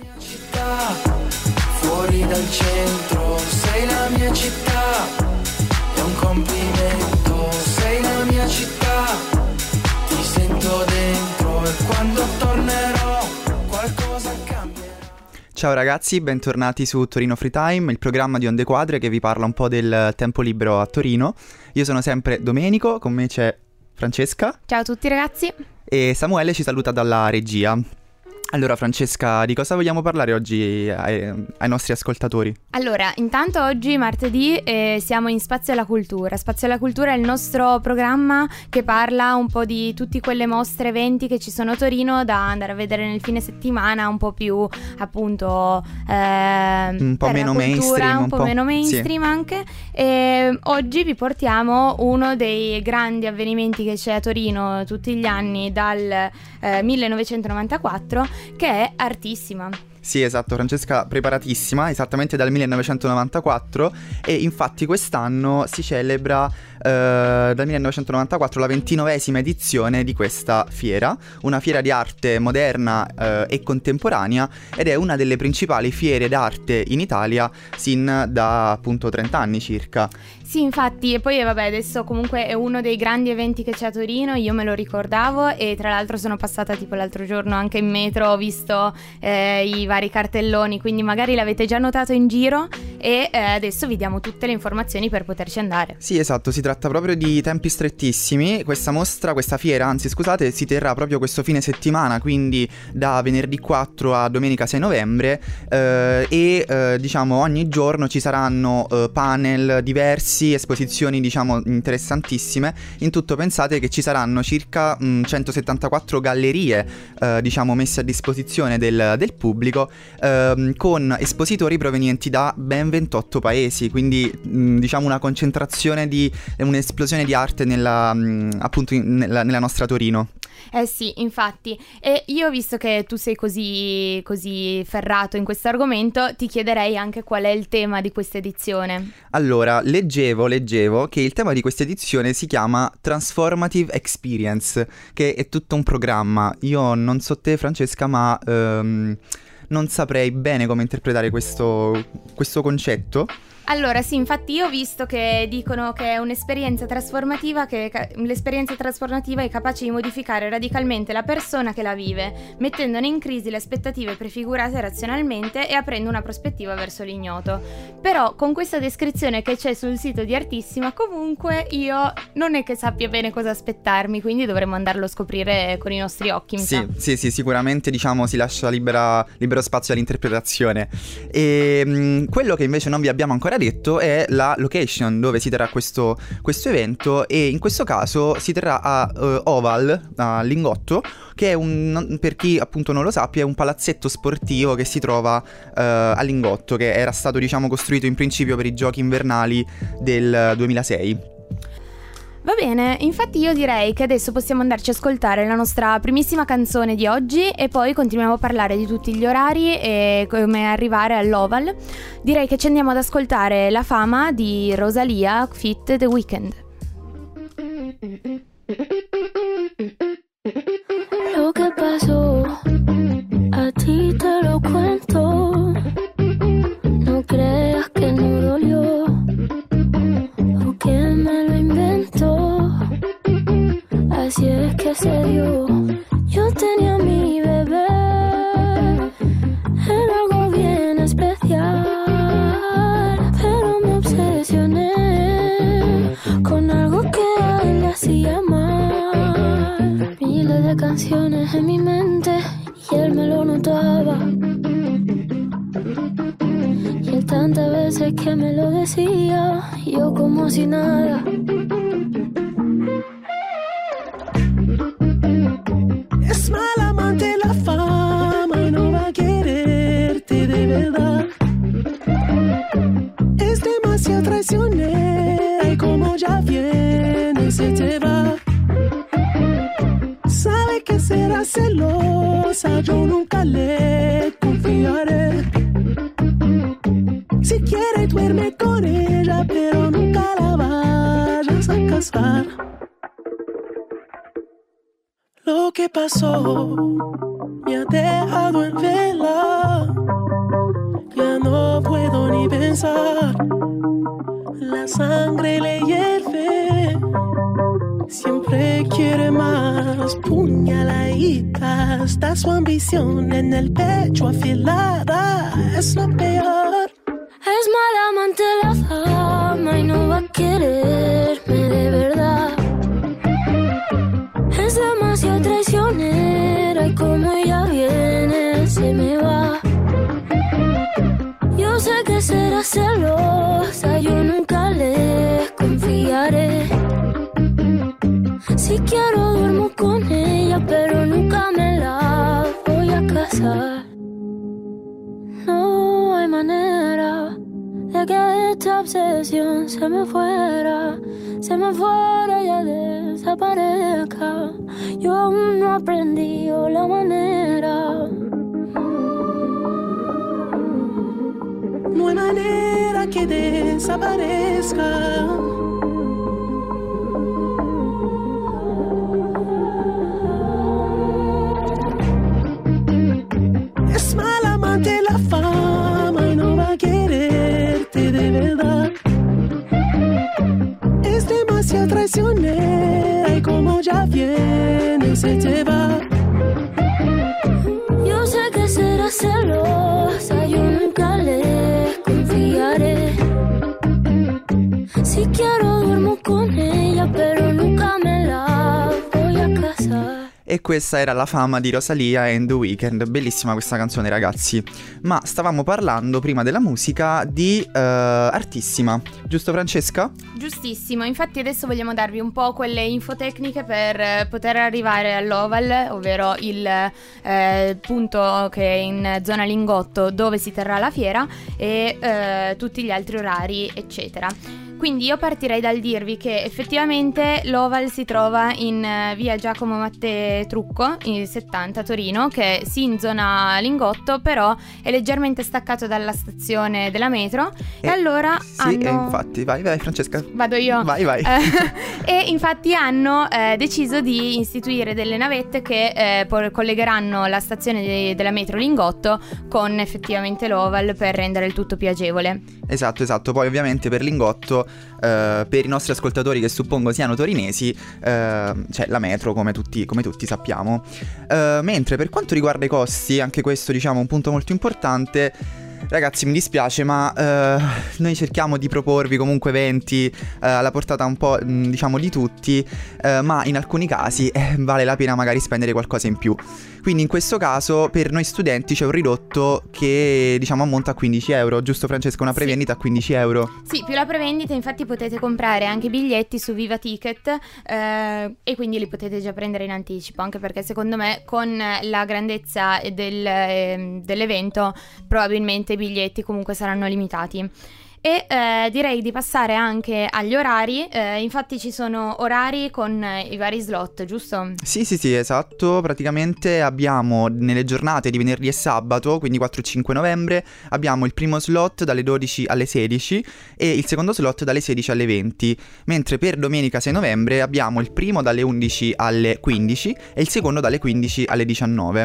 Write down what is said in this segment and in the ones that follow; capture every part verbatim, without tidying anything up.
mia città, fuori dal centro, sei la mia città, è un complimento, sei la mia città, ti sento dentro e quando tornerò qualcosa cambierà. Ciao ragazzi, bentornati su Torino Free Time, il programma di Onde Quadre che vi parla un po' del tempo libero a Torino. Io sono sempre Domenico, con me c'è Francesca. Ciao a tutti ragazzi. E Samuele ci saluta dalla regia. Allora Francesca, di cosa vogliamo parlare oggi ai, ai nostri ascoltatori? Allora, intanto oggi martedì eh, siamo in Spazio alla Cultura. Spazio alla Cultura è il nostro programma che parla un po' di tutte quelle mostre, eventi che ci sono a Torino da andare a vedere nel fine settimana, un po' più appunto eh, un po' meno cultura, mainstream, un po', po meno mainstream sì. Anche. E oggi vi portiamo uno dei grandi avvenimenti che c'è a Torino tutti gli anni dal eh, millenovecentonovantaquattro, che è Artissima. Sì, esatto, Francesca preparatissima, esattamente dal millenovecentonovantaquattro, e infatti quest'anno si celebra eh, dal millenovecentonovantaquattro la ventinovesima edizione di questa fiera, una fiera di arte moderna eh, e contemporanea, ed è una delle principali fiere d'arte in Italia sin da appunto trenta anni circa. Sì, infatti, e poi vabbè, adesso comunque è uno dei grandi eventi che c'è a Torino, io me lo ricordavo e tra l'altro sono passata tipo l'altro giorno anche in metro, ho visto eh, i vari cartelloni, quindi magari l'avete già notato in giro e eh, adesso vi diamo tutte le informazioni per poterci andare. Sì, esatto, si tratta proprio di tempi strettissimi. Questa mostra, questa fiera, anzi scusate, si terrà proprio questo fine settimana, quindi da venerdì quattro a domenica sei novembre eh, e eh, diciamo ogni giorno ci saranno eh, panel diversi, esposizioni diciamo interessantissime. In tutto pensate che ci saranno circa mh, centosettantaquattro gallerie eh, diciamo messe a disposizione del, del pubblico eh, con espositori provenienti da ben ventotto paesi, quindi mh, diciamo una concentrazione di un'esplosione di arte nella mh, appunto in, nella, nella nostra Torino. Eh sì, infatti. E io, visto che tu sei così, così ferrato in questo argomento, ti chiederei anche qual è il tema di questa edizione. Allora, leggevo, leggevo che il tema di questa edizione si chiama Transformative Experience, che è tutto un programma. Io non so te, Francesca, ma um, non saprei bene come interpretare questo, questo concetto. Allora sì, infatti io ho visto che dicono che è un'esperienza trasformativa, che l'esperienza trasformativa è capace di modificare radicalmente la persona che la vive, mettendone in crisi le aspettative prefigurate razionalmente e aprendo una prospettiva verso l'ignoto. Però con questa descrizione che c'è sul sito di Artissima, comunque io non è che sappia bene cosa aspettarmi, quindi dovremmo andarlo a scoprire con i nostri occhi, mi sì, sa. Sì, sì, sicuramente diciamo si lascia libera, libero spazio all'interpretazione. E mh, quello che invece non vi abbiamo ancora detto è la location dove si terrà questo, questo evento, e in questo caso si terrà a uh, Oval, a Lingotto, che è un, per chi appunto non lo sappia, è un palazzetto sportivo che si trova uh, a Lingotto, che era stato diciamo costruito in principio per i giochi invernali del duemilasei. Va bene, infatti io direi che adesso possiamo andarci a ascoltare la nostra primissima canzone di oggi e poi continuiamo a parlare di tutti gli orari e come arrivare all'Oval. Direi che ci andiamo ad ascoltare La Fama di Rosalía feat. The Weeknd. Lo que pasó, a ti te lo cuento. No creas que no dolió o que me lo inventó. Así es que se dio. Yo tenía a mi bebé, era algo bien especial, pero me obsesioné con algo que a él le hacía mal. Miles de canciones en mi mente y él me lo notaba. Y él tantas veces que me lo decía, yo como si nada. Es mala amante la fama y no va a quererte de verdad. Es demasiado traicionera y como ya viene se te va. Sabe que será celosa, yo nunca le confiaré. Si quiere duerme con ella, pero nunca la vayas a casar. Lo que pasó me ha dejado en vela. pensar. La sangre le hierve, siempre quiere más. Puñaladita, está su ambición en el pecho afilada. Es lo peor. Es mala amante la fama y no va a quererme de verdad. Es demasiado traicionera y como ella viene se me va. Yo sé que será celosa, yo nunca le confiaré. Si quiero duermo con ella, pero nunca me la voy a casar. No hay manera de que esta obsesión se me fuera, se me fuera y ya desaparezca. Yo aún no he aprendido la manera. No hay manera que desaparezca. Es mala amante la fama y no va a quererte de verdad. Es demasiado traicionera y como ya viene se te va. Yo sé que será celosa, yo nunca le confiaré. Si quiero duermo con ella, pero nunca me la voy a casar. E questa era La fama di Rosalia and The Weeknd. Bellissima questa canzone, ragazzi. Ma stavamo parlando prima della musica di uh, Artissima, giusto Francesca? Giustissimo, infatti adesso vogliamo darvi un po' quelle info tecniche per poter arrivare all'Oval, ovvero il eh, punto che è in zona Lingotto dove si terrà la fiera, e eh, tutti gli altri orari eccetera. Quindi io partirei dal dirvi che effettivamente l'Oval si trova in uh, via Giacomo Mattei Trucco, in settanta Torino, che sì in zona Lingotto, però è leggermente staccato dalla stazione della metro. E, e allora sì, hanno... e infatti, vai, vai Francesca. Vado io? Vai, vai. E infatti hanno eh, deciso di istituire delle navette che eh, por- collegheranno la stazione de- della metro Lingotto con effettivamente l'Oval per rendere il tutto più agevole. Esatto, esatto. Poi ovviamente per Lingotto, eh, per i nostri ascoltatori che suppongo siano torinesi, eh, c'è la metro come tutti, come tutti sappiamo. Eh, mentre per quanto riguarda i costi, anche questo diciamo un punto molto importante. Ragazzi, mi dispiace, ma uh, noi cerchiamo di proporvi comunque eventi uh, alla portata un po' mh, diciamo di tutti, uh, ma in alcuni casi eh, vale la pena magari spendere qualcosa in più. Quindi in questo caso per noi studenti c'è un ridotto che diciamo ammonta a quindici euro, giusto Francesca? Una prevendita a quindici euro. Sì, più la prevendita, infatti potete comprare anche biglietti su Viva Ticket eh, e quindi li potete già prendere in anticipo, anche perché secondo me con la grandezza del, eh, dell'evento probabilmente i biglietti comunque saranno limitati. E eh, direi di passare anche agli orari, eh, infatti ci sono orari con eh, i vari slot, giusto? Sì, sì, sì, esatto, praticamente abbiamo nelle giornate di venerdì e sabato, quindi quattro e cinque novembre, abbiamo il primo slot dalle dodici alle sedici e il secondo slot dalle sedici alle venti, mentre per domenica sei novembre abbiamo il primo dalle undici alle quindici e il secondo dalle quindici alle diciannove.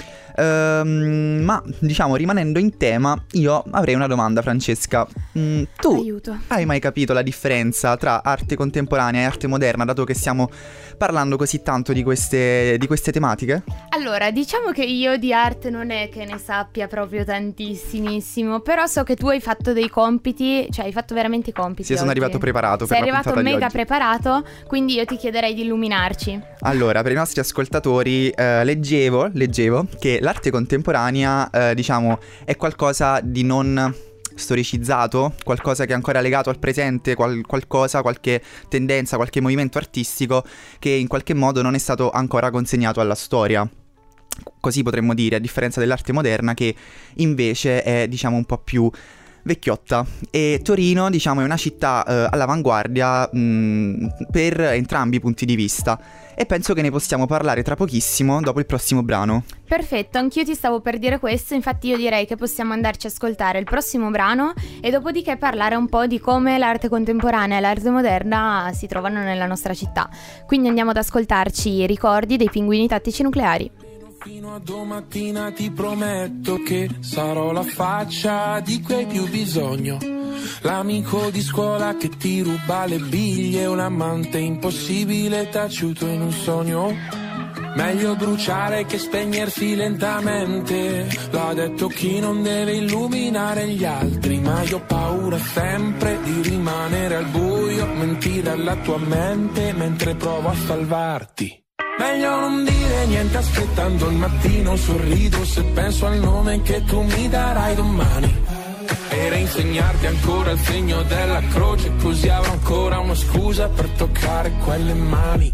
Um, ma diciamo rimanendo in tema, io avrei una domanda, Francesca. mm, Tu Aiuto. hai mai capito la differenza tra arte contemporanea e arte moderna, dato che stiamo parlando così tanto di queste, di queste tematiche? Allora, diciamo che io di arte non è che ne sappia proprio tantissimissimo, però so che tu hai fatto dei compiti, cioè hai fatto veramente i compiti. Sì, sono oggi. arrivato preparato per Sei la arrivato puntata di mega oggi. preparato, quindi io ti chiederei di illuminarci. Allora, per i nostri ascoltatori eh, leggevo, leggevo che l'arte contemporanea, eh, diciamo, è qualcosa di non storicizzato, qualcosa che è ancora legato al presente, qual- qualcosa, qualche tendenza, qualche movimento artistico che in qualche modo non è stato ancora consegnato alla storia. Così potremmo dire, a differenza dell'arte moderna che invece è, diciamo, un po' più vecchiotta. E Torino, diciamo, è una città eh, all'avanguardia mh, per entrambi i punti di vista e penso che ne possiamo parlare tra pochissimo dopo il prossimo brano. Perfetto, anch'io ti stavo per dire questo, infatti io direi che possiamo andarci a ascoltare il prossimo brano e dopodiché parlare un po' di come l'arte contemporanea e l'arte moderna si trovano nella nostra città. Quindi andiamo ad ascoltarci i ricordi dei Pinguini Tattici Nucleari. Fino a domattina ti prometto che sarò la faccia di cui hai più bisogno. L'amico di scuola che ti ruba le biglie, un amante impossibile taciuto in un sogno. Meglio bruciare che spegnersi lentamente, l'ha detto chi non deve illuminare gli altri. Ma io ho paura sempre di rimanere al buio, mentire alla tua mente mentre provo a salvarti. Meglio non dire niente aspettando il mattino, sorrido se penso al nome che tu mi darai domani. E reinsegnarti ancora il segno della croce, così avrò ancora una scusa per toccare quelle mani.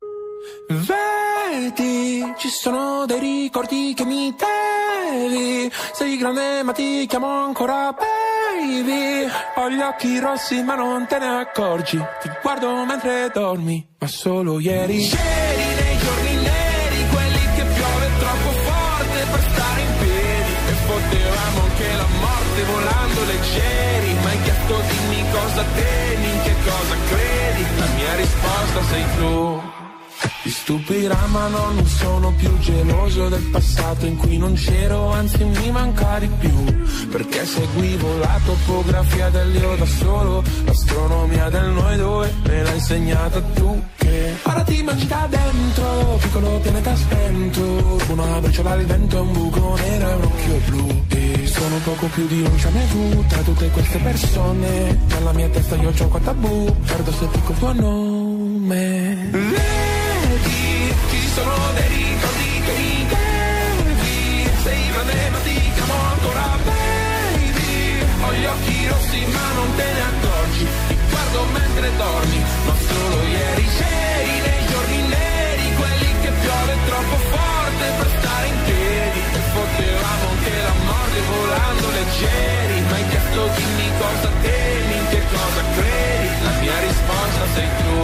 Vedi, ci sono dei ricordi che mi devi. Sei grande ma ti chiamo ancora baby. Ho gli occhi rossi ma non te ne accorgi. Ti guardo mentre dormi, ma solo ieri. Ieri nei giorni neri, quelli che piove troppo forte per stare in piedi. E potevamo anche la morte volando leggeri. Ma hai chiesto dimmi cosa temi, in che cosa credi. La mia risposta sei tu. Ti stupirà ma no, non sono più geloso del passato in cui non c'ero, anzi mi manca di più. Perché seguivo la topografia dell'io da solo, l'astronomia del noi due me l'hai insegnata tu. Che ora ti mangi da dentro, piccolo pianeta spento, una briciola al vento e un buco nero e un occhio blu. E sono poco più di un jamais vu tra tutte queste persone. Nella mia testa io gioco a tabù, perdo se dico tuo nome. Ci sono dei ricordi che mi devi. Sei grande ma ti chiamo ancora baby. Ho gli occhi rossi ma non te ne accorgi. Ti guardo mentre dormi, ma solo ieri. C'eri nei giorni neri, quelli che piove troppo forte per stare in piedi. E potevamo anche la morte volando leggeri. Ma hai chiesto dimmi cosa temi, in che cosa credi. La mia risposta sei tu.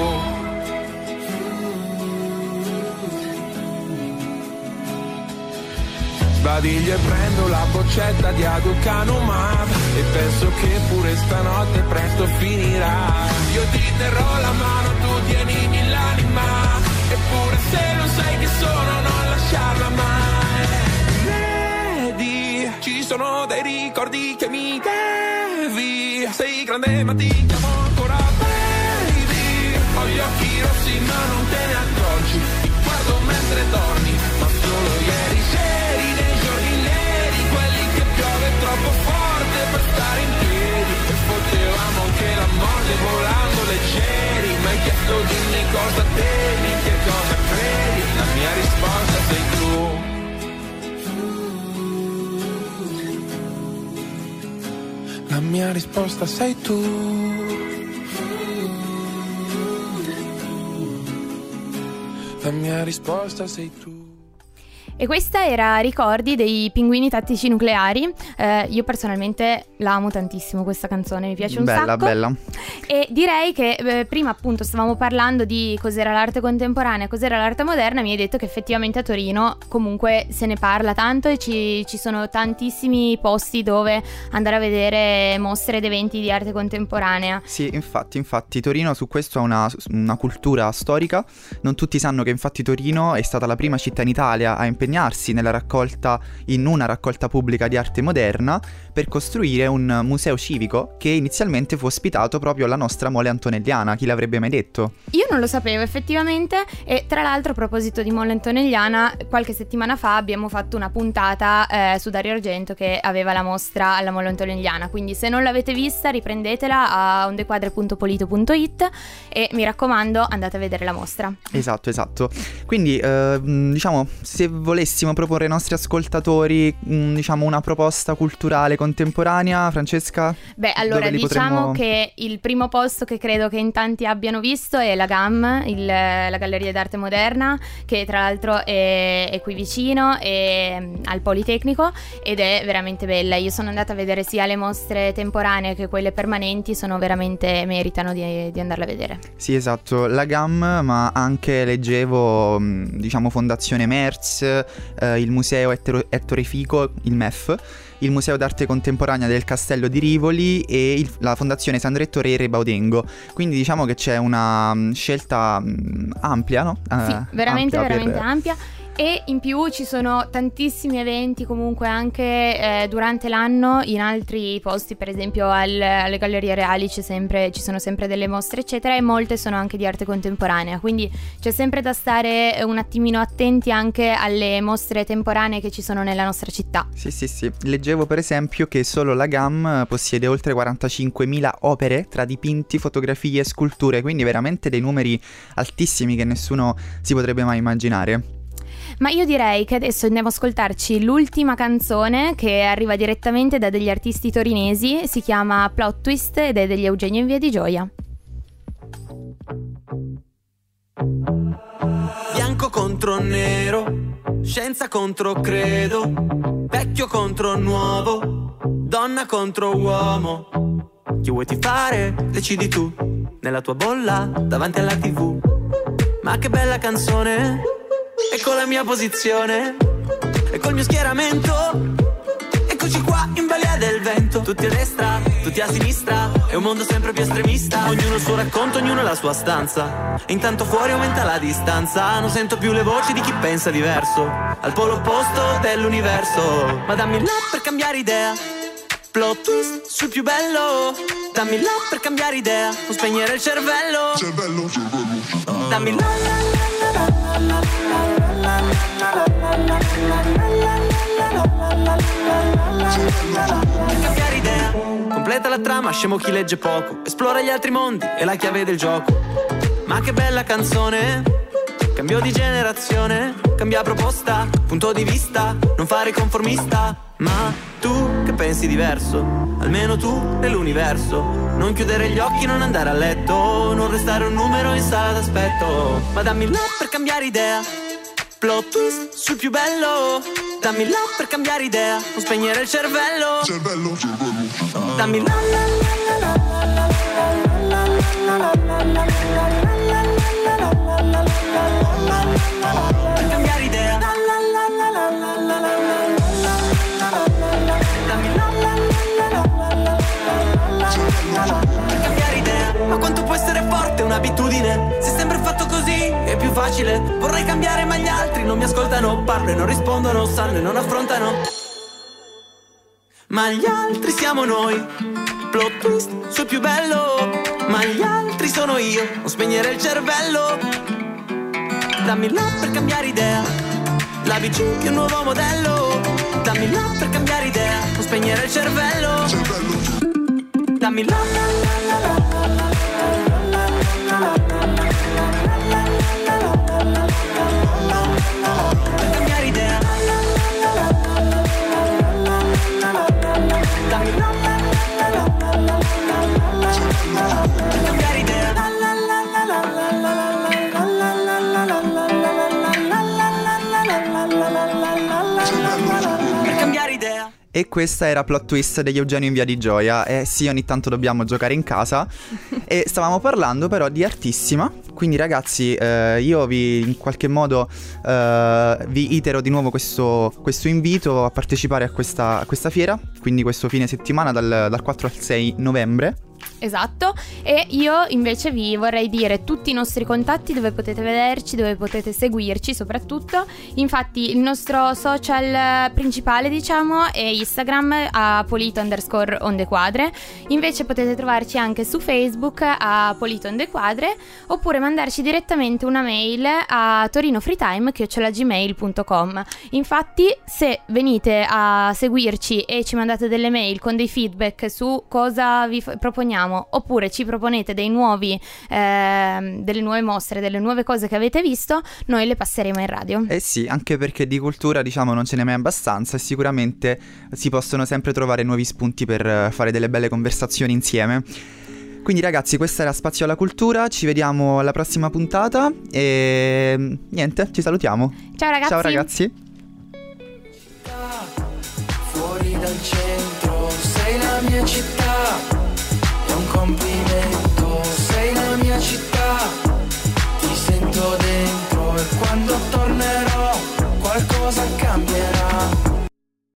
Sbadiglio e prendo la boccetta di Aducanumab e penso che pure stanotte presto finirà. Io ti terrò la mano, tu tienimi l'anima, eppure se non sai che sono non lasciarla mai. Vedi, ci sono dei ricordi che mi devi. Sei grande ma ti chiamo ancora baby. Ho gli occhi rossi ma non te ne accorgi. Ti guardo mentre dormi, ma solo ieri c'eri nei giorni neri, quelli che piove troppo forte per stare in piedi. E potevamo anche la morte volando leggeri. Ma hai chiesto dimmi cosa temi, in che cosa credi. La mia risposta sei tu. La mia risposta sei tu. La mia risposta sei tu. E questa era Ricordi dei Pinguini Tattici Nucleari. Eh, io personalmente la amo tantissimo questa canzone, mi piace un bella, sacco. Bella, bella. E direi che eh, prima appunto stavamo parlando di cos'era l'arte contemporanea, cos'era l'arte moderna. Mi hai detto che effettivamente a Torino comunque se ne parla tanto e ci, ci sono tantissimi posti dove andare a vedere mostre ed eventi di arte contemporanea. Sì, infatti, infatti Torino su questo ha una, una cultura storica. Non tutti sanno che infatti Torino è stata la prima città in Italia a impegnarsi nella raccolta, in una raccolta pubblica di arte moderna, per costruire un museo civico che inizialmente fu ospitato proprio alla nostra Mole Antonelliana. Chi l'avrebbe mai detto? Io non lo sapevo effettivamente. E tra l'altro, a proposito di Mole Antonelliana, qualche settimana fa abbiamo fatto una puntata eh, su Dario Argento che aveva la mostra alla Mole Antonelliana, quindi se non l'avete vista riprendetela a ondequadre punto polito punto it e mi raccomando andate a vedere la mostra. Esatto, esatto. Quindi eh, diciamo, se volessimo proporre ai nostri ascoltatori mh, diciamo una proposta culturale contemporanea, Francesca? Beh, allora diciamo potremmo... che il primo posto che credo che in tanti abbiano visto è la GAM, il, la Galleria d'Arte Moderna, che tra l'altro è, è qui vicino, è al Politecnico ed è veramente bella. Io sono andata a vedere sia le mostre temporanee che quelle permanenti, sono veramente, meritano di, di andarle a vedere. Sì, esatto, la GAM, ma anche leggevo diciamo Fondazione Merz, eh, il Museo Ettore, Ettore Fico, il M E F, il Museo d'Arte Contemporanea del Castello di Rivoli e il, la Fondazione Sandretto Re Re Baudengo. Quindi diciamo che c'è una um, scelta um, ampia, no? Sì, uh, veramente, ampia veramente per... ampia. E in più ci sono tantissimi eventi comunque anche eh, durante l'anno in altri posti, per esempio al, alle Gallerie Reali c'è sempre, ci sono sempre delle mostre eccetera, e molte sono anche di arte contemporanea, quindi c'è sempre da stare un attimino attenti anche alle mostre temporanee che ci sono nella nostra città. Sì sì sì, leggevo per esempio che solo la GAM possiede oltre quarantacinquemila opere tra dipinti, fotografie e sculture, quindi veramente dei numeri altissimi che nessuno si potrebbe mai immaginare. Ma io direi che adesso andiamo a ascoltarci l'ultima canzone che arriva direttamente da degli artisti torinesi, si chiama Plot Twist ed è degli Eugenio in Via di Gioia. Bianco contro nero, scienza contro credo, vecchio contro nuovo, donna contro uomo. Chi vuoi tifare? Decidi tu, nella tua bolla, davanti alla tivù. Ma che bella canzone, e con la mia posizione, e col mio schieramento, eccoci qua in balia del vento. Tutti a destra, tutti a sinistra, è un mondo sempre più estremista. Ognuno il suo racconto, ognuno la sua stanza, e intanto fuori aumenta la distanza. Non sento più le voci di chi pensa diverso, al polo opposto dell'universo. Ma dammi là per cambiare idea, plot twist sul più bello. Dammi là per cambiare idea, non spegnere il cervello. Cervello, cervello. Dammi là, là, là, là, là, là, per cambiare idea, completa la trama, scemo chi legge poco, esplora gli altri mondi e la chiave del gioco. Ma che bella canzone, cambio di generazione, cambia proposta, punto di vista, non fare conformista. Ma tu che pensi diverso, almeno tu nell'universo, non chiudere gli occhi, non andare a letto, non restare un numero in sala d'aspetto. Ma dammi là per cambiare idea, plot twist sul più bello. Dammi là per cambiare idea, non spegnere il cervello. Cervello, cervello. Dammi là, là, là, là, là, per cambiare idea. Per cambiare idea. Ma quanto può essere forte un'abitudine, se sempre fatto così è più facile. Vorrei cambiare ma gli altri non mi ascoltano, parlo e non rispondono, sanno e non affrontano. Ma gli altri siamo noi, plot twist sul più bello. Ma gli altri sono io, non spegnere il cervello. Dammi là per cambiare idea, la B C che è un nuovo modello. Dammi là per cambiare idea, non spegnere il cervello. Dammi là, là, là, là, là, là. Per cambiare idea, dammi là, per cambiare idea, per cambiare idea. E questa era Plot Twist degli Eugenio in Via di Gioia. Eh sì, ogni tanto dobbiamo giocare in casa. E stavamo parlando però di Artissima. Quindi ragazzi, eh, io vi in qualche modo eh, vi itero di nuovo questo, questo invito a partecipare a questa, a questa fiera. Quindi questo fine settimana dal, dal quattro al sei novembre. Esatto, e io invece vi vorrei dire tutti i nostri contatti, dove potete vederci, dove potete seguirci soprattutto. Infatti il nostro social principale, diciamo, è Instagram a polito underscore onde quadre. Invece potete trovarci anche su Facebook a polito onde quadre, oppure mandarci direttamente una mail a torinofreetime chiocciola gmail punto com. Infatti se venite a seguirci e ci mandate delle mail con dei feedback su cosa vi f- proponiamo, oppure ci proponete dei nuovi eh, delle nuove mostre, delle nuove cose che avete visto, noi le passeremo in radio. Eh sì, anche perché di cultura, diciamo, non ce n'è mai abbastanza e sicuramente si possono sempre trovare nuovi spunti per fare delle belle conversazioni insieme. Quindi ragazzi, questa era Spazio alla Cultura, ci vediamo alla prossima puntata e niente, ci salutiamo. Ciao ragazzi. Ciao ragazzi. Fuori dal centro, sei la mia città.